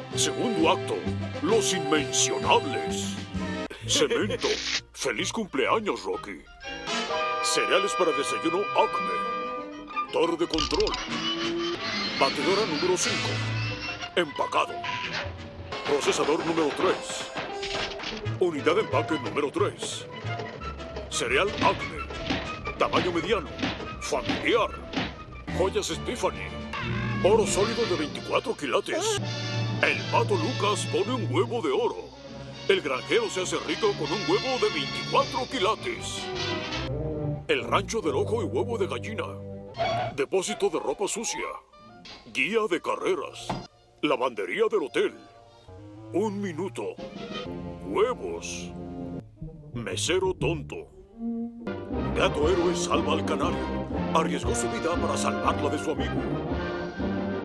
Segundo acto, Los Inmencionables. Cemento. Feliz cumpleaños, Rocky. Cereales para desayuno Acme. Torre de control. Batidora número 5. Empacado. Procesador número 3. Unidad de empaque número 3. Cereal Acme. Tamaño mediano. Familiar. Joyas Stephanie. Oro sólido de 24 quilates. El pato Lucas pone un huevo de oro. El granjero se hace rico con un huevo de 24 quilates. El rancho del ojo y huevo de gallina. Depósito de ropa sucia. Guía de carreras. Lavandería del hotel. 1 minuto. Huevos. Mesero tonto. Gato héroe salva al canario. Arriesgó su vida para salvarla de su amigo.